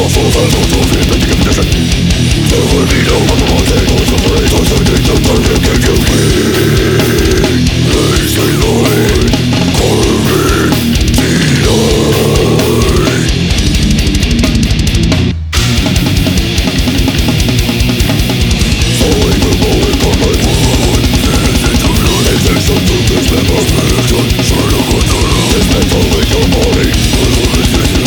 Solo salvo, todo fin, no te que me dejen. Te olvido cuando no tengo